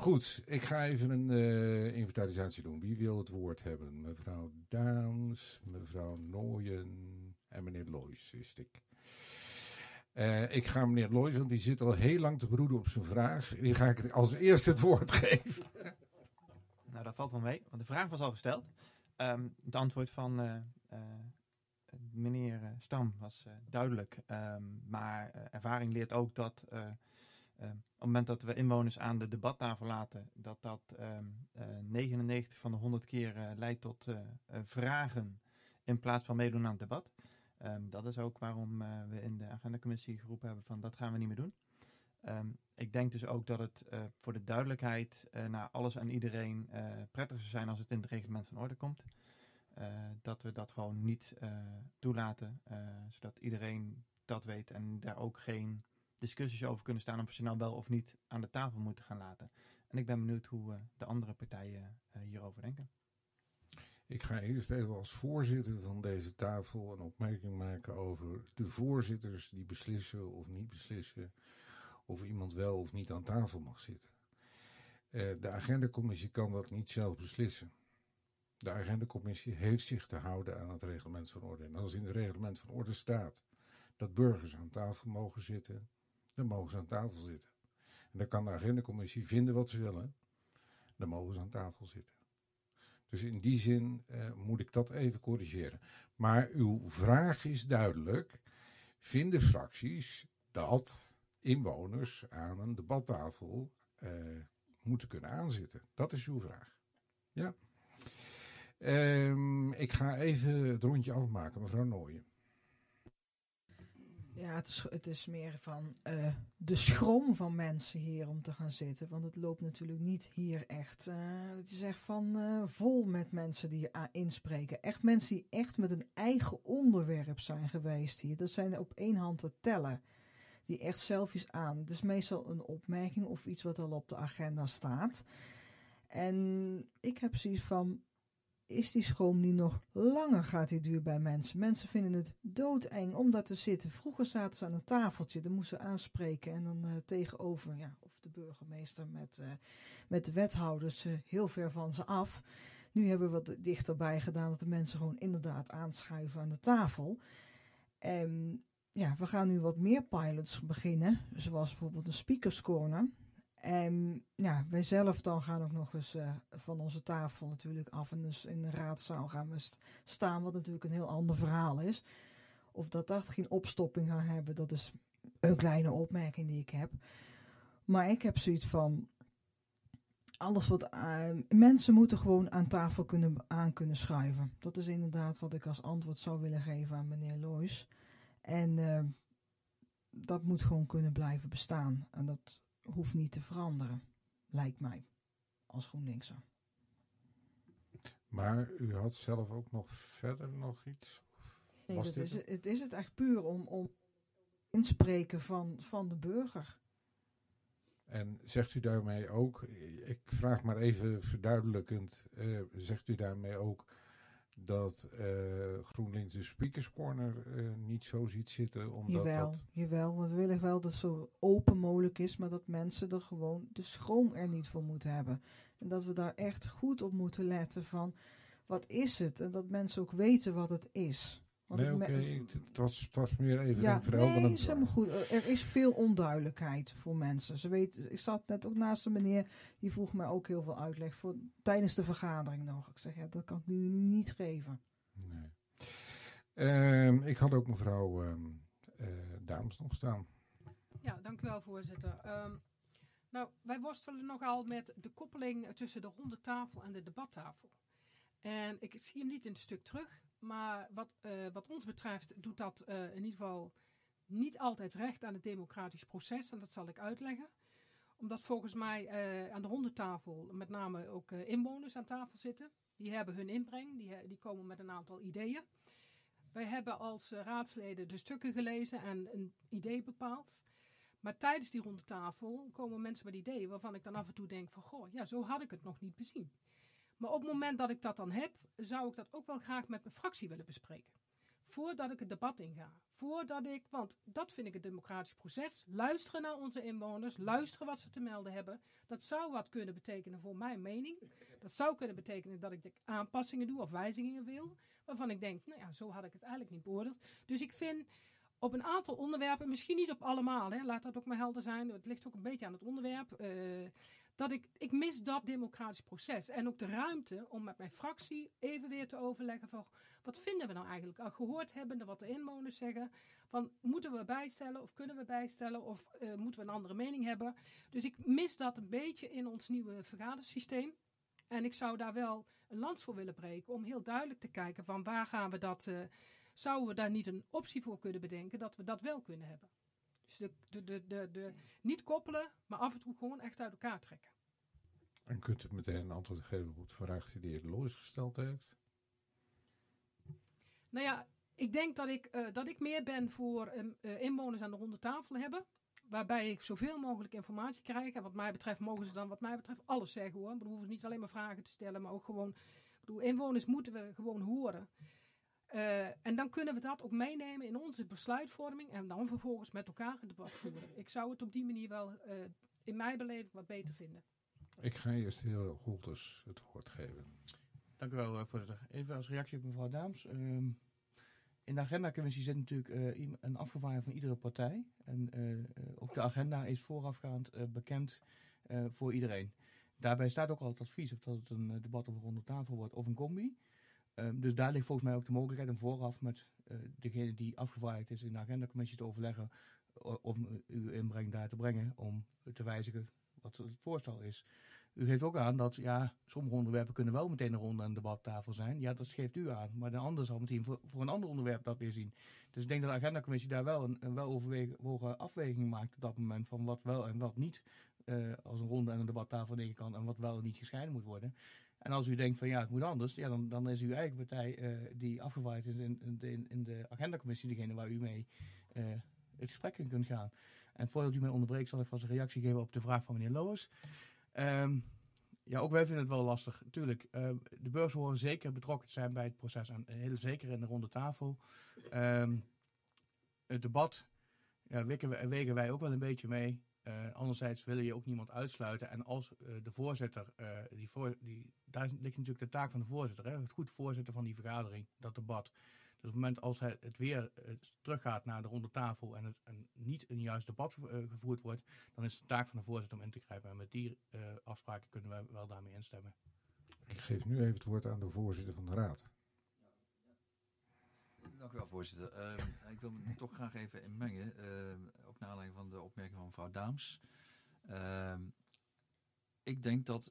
Goed, ik ga even een inventarisatie doen. Wie wil het woord hebben? Mevrouw Daams, mevrouw Nooyen en meneer Loijs, wist ik. Ik ga meneer Loijs, want die zit al heel lang te broeden op zijn vraag. Die ga ik als eerste het woord geven. Nou, dat valt wel mee, want de vraag was al gesteld. Het antwoord van meneer Stam was duidelijk. Maar ervaring leert ook dat op het moment dat we inwoners aan de debattafel laten, dat 99 van de 100 keer leidt tot vragen in plaats van meedoen aan het debat. Dat is ook waarom we in de agendacommissie geroepen hebben van dat gaan we niet meer doen. Ik denk dus ook dat het voor de duidelijkheid naar alles en iedereen prettig zou zijn als het in het reglement van orde komt. Dat we dat gewoon niet toelaten, zodat iedereen dat weet en daar ook geen discussies over kunnen staan of ze nou wel of niet aan de tafel moeten gaan laten. En ik ben benieuwd hoe de andere partijen hierover denken. Ik ga eerst even als voorzitter van deze tafel een opmerking maken over de voorzitters die beslissen of niet beslissen of iemand wel of niet aan tafel mag zitten. De agendacommissie kan dat niet zelf beslissen. De agendacommissie heeft zich te houden aan het reglement van orde. En als in het reglement van orde staat dat burgers aan tafel mogen zitten, dan mogen ze aan tafel zitten. En dan kan de agendacommissie vinden wat ze willen, dan mogen ze aan tafel zitten. Dus in die zin moet ik dat even corrigeren. Maar uw vraag is duidelijk. Vinden fracties dat inwoners aan een debattafel moeten kunnen aanzitten? Dat is uw vraag. Ja. Ik ga even het rondje afmaken, mevrouw Nooyen. Ja, het is meer van de schroom van mensen hier om te gaan zitten. Want het loopt natuurlijk niet hier echt. Het is echt van vol met mensen die inspreken. Echt mensen die echt met een eigen onderwerp zijn geweest hier. Dat zijn er op één hand te tellen. Die echt zelf is aan. Het is meestal een opmerking of iets wat al op de agenda staat. En ik heb zoiets van, is die schroom niet nog langer gaat die duur bij mensen? Mensen vinden het doodeng om daar te zitten. Vroeger zaten ze aan een tafeltje, dan moesten ze aanspreken en dan tegenover, ja, of de burgemeester met de wethouders heel ver van ze af. Nu hebben we wat dichterbij gedaan dat de mensen gewoon inderdaad aanschuiven aan de tafel. En ja, we gaan nu wat meer pilots beginnen, zoals bijvoorbeeld een speakers corner. En ja, wij zelf dan gaan ook nog eens van onze tafel natuurlijk af. En dus in de raadzaal gaan we staan, wat natuurlijk een heel ander verhaal is. Of dat geen opstopping gaan hebben, dat is een kleine opmerking die ik heb. Maar ik heb zoiets van, alles wat mensen moeten gewoon aan tafel kunnen schuiven. Dat is inderdaad wat ik als antwoord zou willen geven aan meneer Loijs. En dat moet gewoon kunnen blijven bestaan. En dat hoeft niet te veranderen, lijkt mij, als GroenLinkser. Maar u had zelf ook nog verder nog iets? Nee, het is het echt puur om inspreken van de burger. En zegt u daarmee ook, ik vraag maar even verduidelijkend, zegt u daarmee ook dat GroenLinks de Speakers Corner niet zo ziet zitten? Omdat Jawel, want we willen wel dat het zo open mogelijk is, maar dat mensen er gewoon de schroom er niet voor moeten hebben. En dat we daar echt goed op moeten letten van, wat is het? En dat mensen ook weten wat het is. Het was meer even een verhelderend. Nee, is helemaal goed. Er is veel onduidelijkheid voor mensen. Ze weten, ik zat net ook naast een meneer, die vroeg mij ook heel veel uitleg voor tijdens de vergadering nog. Ik zeg, ja, dat kan ik nu niet geven. Nee. Ik had ook mevrouw Dames nog staan. Ja, dank u wel, voorzitter. Nou, wij worstelen nogal met de koppeling tussen de ronde tafel en de debattafel. En ik zie hem niet in het stuk terug. Maar wat ons betreft doet dat in ieder geval niet altijd recht aan het democratisch proces. En dat zal ik uitleggen. Omdat volgens mij aan de ronde tafel met name ook inwoners aan tafel zitten. Die hebben hun inbreng, die komen met een aantal ideeën. Wij hebben als raadsleden de stukken gelezen en een idee bepaald. Maar tijdens die ronde tafel komen mensen met ideeën waarvan ik dan af en toe denk van, goh, ja, zo had ik het nog niet bezien. Maar op het moment dat ik dat dan heb, zou ik dat ook wel graag met mijn fractie willen bespreken. voordat ik het debat inga. Want dat vind ik het democratisch proces. Luisteren naar onze inwoners, luisteren wat ze te melden hebben. Dat zou wat kunnen betekenen voor mijn mening. Dat zou kunnen betekenen dat ik aanpassingen doe of wijzigingen wil. Waarvan ik denk, nou ja, zo had ik het eigenlijk niet beoordeeld. Dus ik vind op een aantal onderwerpen, misschien niet op allemaal, hè, laat dat ook maar helder zijn. Het ligt ook een beetje aan het onderwerp. Dat ik mis dat democratisch proces. En ook de ruimte om met mijn fractie even weer te overleggen van wat vinden we nou eigenlijk? Al gehoord hebbende wat de inwoners zeggen. Van moeten we bijstellen of kunnen we bijstellen of moeten we een andere mening hebben? Dus ik mis dat een beetje in ons nieuwe vergadersysteem. En ik zou daar wel een lans voor willen breken om heel duidelijk te kijken van waar gaan we dat... zouden we daar niet een optie voor kunnen bedenken dat we dat wel kunnen hebben? Dus niet koppelen, maar af en toe gewoon echt uit elkaar trekken. En kunt u meteen een antwoord geven op de vraag die de heer Lois gesteld heeft? Nou ja, ik denk dat ik meer ben voor inwoners aan de ronde tafel hebben. Waarbij ik zoveel mogelijk informatie krijg. En wat mij betreft mogen ze dan wat mij betreft alles zeggen hoor. We hoeven niet alleen maar vragen te stellen, maar ook gewoon... inwoners moeten we gewoon horen. En dan kunnen we dat ook meenemen in onze besluitvorming en dan vervolgens met elkaar een debat voeren. Ik zou het op die manier wel in mijn beleving wat beter vinden. Ik ga eerst de heer Holters het woord geven. Dank u wel, voorzitter. Even als reactie op mevrouw Daams. In de agendacommissie zit natuurlijk een afgevaardigde van iedere partij. En ook de agenda is voorafgaand bekend voor iedereen. Daarbij staat ook al het advies of dat het een debat over ronde tafel wordt of een combi. Dus daar ligt volgens mij ook de mogelijkheid om vooraf met degene die afgevaardigd is in de agendacommissie te overleggen om uw inbreng daar te brengen om te wijzigen wat het voorstel is. U geeft ook aan dat sommige onderwerpen kunnen wel meteen een ronde aan de debattafel zijn. Ja, dat geeft u aan. Maar de ander zal meteen voor een ander onderwerp dat weer zien. Dus ik denk dat de agendacommissie daar wel een weloverwogen afweging maakt op dat moment van wat wel en wat niet als een ronde aan een debattafel nemen kan en wat wel en niet gescheiden moet worden. En als u denkt van het moet anders, dan is uw eigen partij die afgevaardigd is in de agendacommissie degene waar u mee het gesprek in kunt gaan. En voordat u mij onderbreekt zal ik vast een reactie geven op de vraag van meneer Loos. Ook wij vinden het wel lastig. Tuurlijk, de burgers horen zeker betrokken te zijn bij het proces en heel zeker in de ronde tafel. Het debat wegen wij ook wel een beetje mee. Anderzijds willen je ook niemand uitsluiten. En als de voorzitter, daar ligt natuurlijk de taak van de voorzitter. Hè, het goed voorzitten van die vergadering, dat debat. Dus op het moment als het weer teruggaat naar de ronde tafel en niet een juist debat gevoerd wordt, dan is het de taak van de voorzitter om in te grijpen. En met die afspraken kunnen wij wel daarmee instemmen. Ik geef nu even het woord aan de voorzitter van de raad. Dank u wel, voorzitter. Ik wil me toch graag even inmengen, ook naar aanleiding van de opmerking van mevrouw Daams. Ik denk dat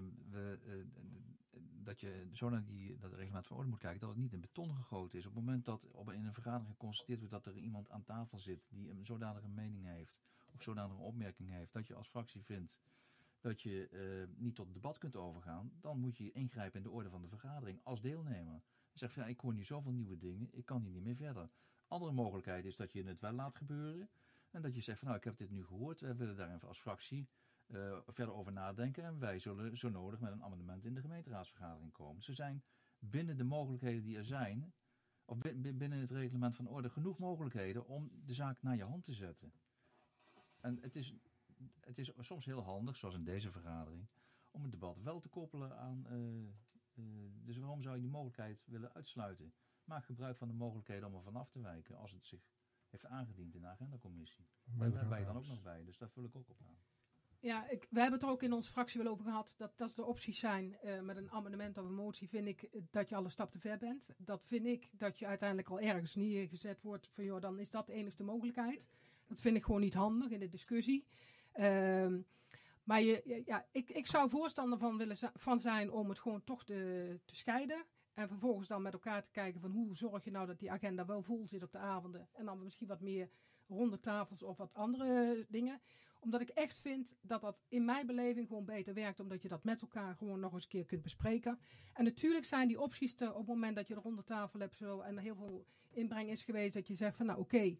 dat je zo naar dat reglement van orde moet kijken, dat het niet in beton gegoten is. Op het moment dat in een vergadering geconstateerd wordt dat er iemand aan tafel zit die een zodanige mening heeft, of zodanige opmerking heeft, dat je als fractie vindt dat je niet tot debat kunt overgaan, dan moet je ingrijpen in de orde van de vergadering als deelnemer. Je zegt van ik hoor nu zoveel nieuwe dingen, ik kan hier niet meer verder. Andere mogelijkheid is dat je het wel laat gebeuren en dat je zegt van ik heb dit nu gehoord, wij willen daar even als fractie verder over nadenken en wij zullen zo nodig met een amendement in de gemeenteraadsvergadering komen. Ze zijn binnen de mogelijkheden die er zijn, of binnen het reglement van orde, genoeg mogelijkheden om de zaak naar je hand te zetten. En het is soms heel handig, zoals in deze vergadering, om het debat wel te koppelen aan... dus waarom zou je die mogelijkheid willen uitsluiten? Maak gebruik van de mogelijkheden om er vanaf te wijken als het zich heeft aangediend in de agendacommissie. En daar ben je dan ook nog bij, dus daar vul ik ook op aan. Ja, we hebben het er ook in onze fractie wel over gehad. Dat als de opties zijn met een amendement of een motie, vind ik dat je al een stap te ver bent. Dat vind ik dat je uiteindelijk al ergens neergezet wordt van dan is dat de enigste mogelijkheid. Dat vind ik gewoon niet handig in de discussie. Maar ik zou voorstander van zijn om het gewoon toch te scheiden. En vervolgens dan met elkaar te kijken van hoe zorg je nou dat die agenda wel vol zit op de avonden. En dan misschien wat meer ronde tafels of wat andere dingen. Omdat ik echt vind dat dat in mijn beleving gewoon beter werkt. Omdat je dat met elkaar gewoon nog eens een keer kunt bespreken. En natuurlijk zijn die opties op het moment dat je de ronde tafel hebt en er heel veel inbreng is geweest. Dat je zegt van oké,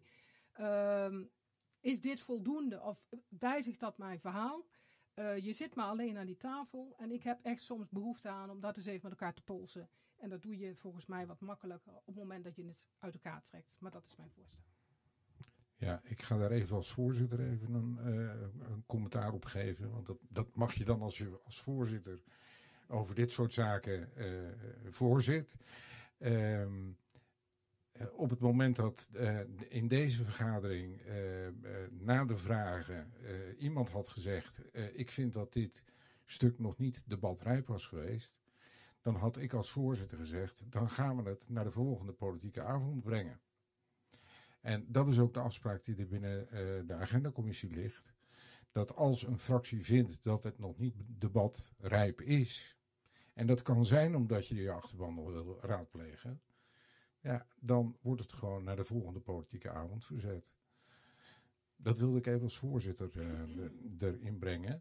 is dit voldoende of wijzigt dat mijn verhaal? Je zit maar alleen aan die tafel en ik heb echt soms behoefte aan om dat eens even met elkaar te polsen. En dat doe je volgens mij wat makkelijker op het moment dat je het uit elkaar trekt. Maar dat is mijn voorstel. Ja, ik ga daar even als voorzitter even een commentaar op geven. Want dat mag je dan als je als voorzitter over dit soort zaken voorzit. Op het moment dat in deze vergadering na de vragen iemand had gezegd... ik vind dat dit stuk nog niet debatrijp was geweest... dan had ik als voorzitter gezegd... dan gaan we het naar de volgende politieke avond brengen. En dat is ook de afspraak die er binnen de agendacommissie ligt. Dat als een fractie vindt dat het nog niet debatrijp is... en dat kan zijn omdat je je achterban nog wil raadplegen... ja, dan wordt het gewoon naar de volgende politieke avond verzet. Dat wilde ik even als voorzitter erin brengen.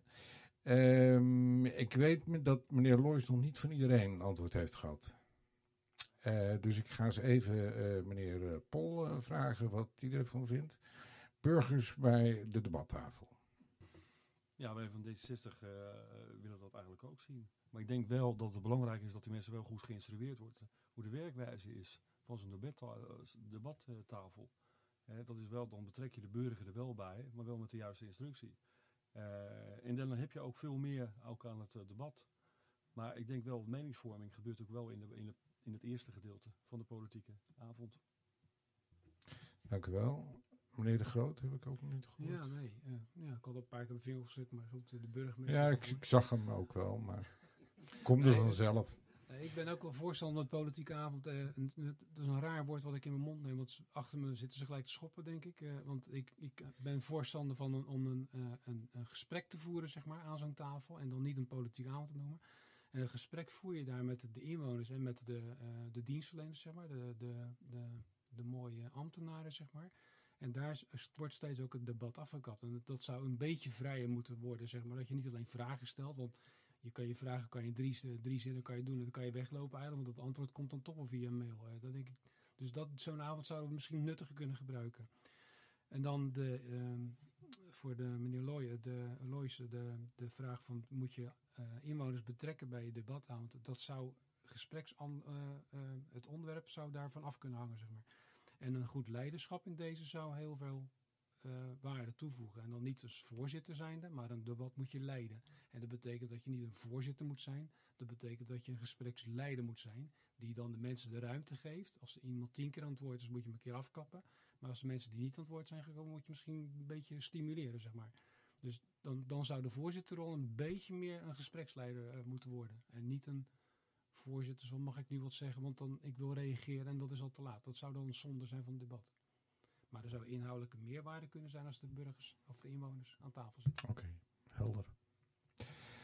Ik weet dat meneer Loijs nog niet van iedereen een antwoord heeft gehad. Dus ik ga eens even meneer Pol vragen wat hij ervan vindt. Burgers bij de debattafel. Ja, wij van D66 willen dat eigenlijk ook zien. Maar ik denk wel dat het belangrijk is dat die mensen wel goed geïnstrueerd worden. Hoe de werkwijze is van zo'n debattafel. Dat is wel, dan betrek je de burger er wel bij, maar wel met de juiste instructie. En dan heb je ook veel meer ook aan het debat. Maar ik denk wel, meningsvorming gebeurt ook wel in het eerste gedeelte van de politieke avond. Dank u wel. Meneer De Groot heb ik ook nog niet gehoord. Ja, nee. Ik had een paar keer mijn vinger gezet, maar goed, de burgemeester... Ja, ik zag hem ook wel, maar kom er vanzelf. Ik ben ook wel voorstander van politieke avond. Dat is een raar woord wat ik in mijn mond neem, want achter me zitten ze gelijk te schoppen, denk ik. Want ik ben voorstander van om een gesprek te voeren, zeg maar, aan zo'n tafel. En dan niet een politieke avond te noemen. En een gesprek voer je daar met de inwoners en met de dienstverleners, zeg maar. De mooie ambtenaren, zeg maar. En daar wordt steeds ook het debat afgekapt. En dat zou een beetje vrijer moeten worden, zeg maar. Dat je niet alleen vragen stelt, want je kan je vragen, kan je drie zinnen kan je doen en dan kan je weglopen eigenlijk, want het antwoord komt dan toch wel via een mail. Dat denk ik. Dus zo'n avond zouden we misschien nuttiger kunnen gebruiken. En dan voor de meneer Loijs, de vraag van moet je inwoners betrekken bij je debatavond. Dat zou het onderwerp zou daarvan af kunnen hangen, zeg maar. En een goed leiderschap in deze zou heel veel waarde toevoegen. En dan niet als voorzitter zijnde, maar een debat moet je leiden. En dat betekent dat je niet een voorzitter moet zijn. Dat betekent dat je een gespreksleider moet zijn. Die dan de mensen de ruimte geeft. Als iemand 10 keer aan het woord is, moet je hem een keer afkappen. Maar als de mensen die niet aan het woord zijn gekomen, moet je misschien een beetje stimuleren, zeg maar. Dus dan zou de voorzitterrol een beetje meer een gespreksleider moeten worden. En niet een voorzitter, zo mag ik nu wat zeggen, want ik wil reageren en dat is al te laat. Dat zou dan een zonde zijn van het debat. Maar er zou inhoudelijke meerwaarde kunnen zijn als de burgers of de inwoners aan tafel zitten. Oké, helder.